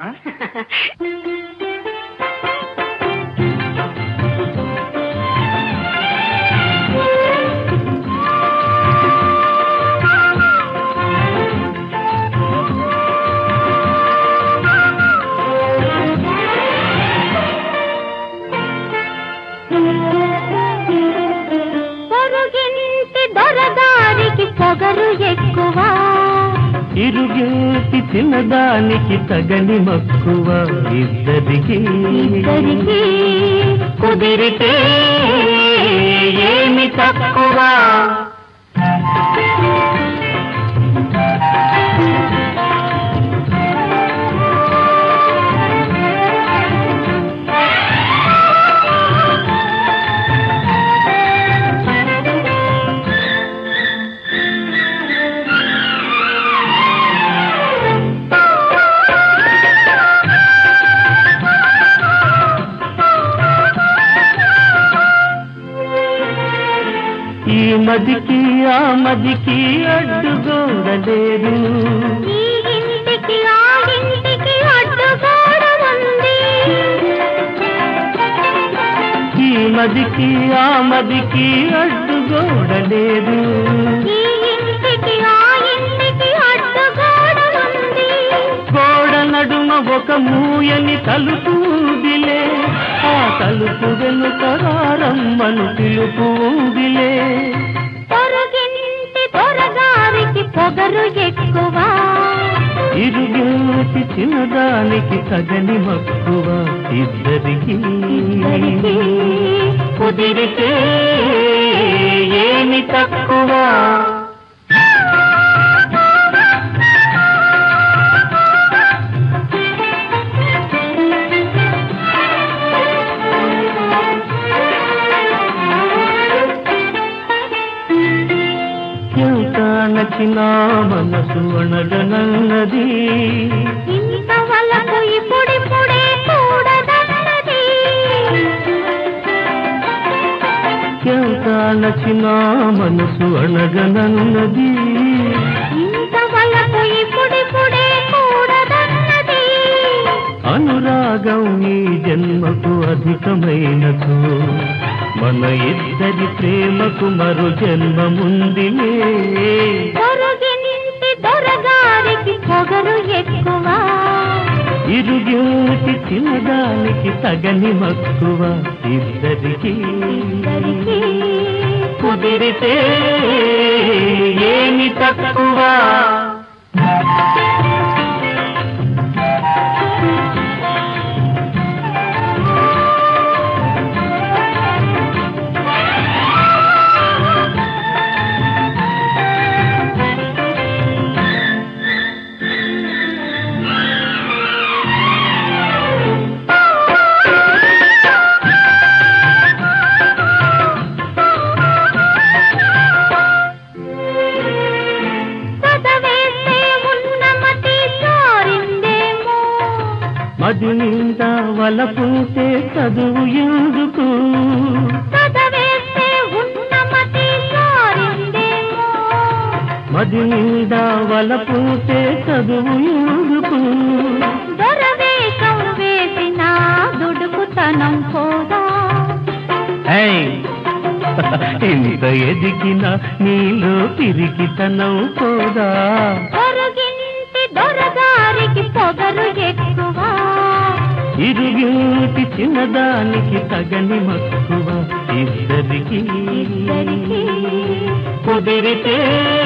పొగరు ఎక్కువ ఇరుగేటి చిన్నదానికి తగని మక్కువ ఇద్దరికి కుదిరితే ఏమి తక్కువ ఈ మదికి ఆ మదికి అడ్డుగోడలేరు ఈ ఇంటికి ఆ ఇంటికి అడ్డుగోడ ఉంది ఈ మదికి ఆ మదికి అడ్డుగోడలేరు ఈ ఇంటికి ఆ ఇంటికి అడ్డుగోడ ఉంది గోడ నడుమ ఒక మూయని తలుపు ఉందిలే ఆ తలుపు వెనుక రమ్మను పిలుపు ఉందిలే పొరుగింటి దొరగారికి పొగరు ఎక్కువ ఇరుగేటి చిన్నదానికి తగని మక్కువ ఇద్దరికి కుదిరితే ఏమి తక్కువ నచ్చిన మనసు అణగనన్నది ఇంతవరకు ఇప్పుడిప్పుడే కూడదన్నది ఎంత నచ్చిన మనసు అణగనన్నది ఇంతవరకు ఇప్పుడిప్పుడే కూడదన్నది అనురాగం ఈ జన్మకు అధికమైనదు మన ఇద్దరి ప్రేమకు మరో జన్మముందిలే పొరుగింటి దొరగారికి పొగరు ఎక్కువ ఇరుగేటి చిన్నదానికి తగని మక్కువ ఇద్దరికి కుదిరితే ఏమి తక్కువ మది నిండా వలపుంటే చదువు ఎందుకు మది నిండా వలపుంటే చదువు ఎందుకు దొరవేషం వేసిన దుడుకుతనం పోదా ఇంత ఎదిగిన నీలో పిరికితనం పోదా పొరుగింటి దొరగారికి పొగరు ఎక్కువ ఇరుగేటి చిన్నదానికి తగని మక్కువ ఇద్దరికి కుదిరితే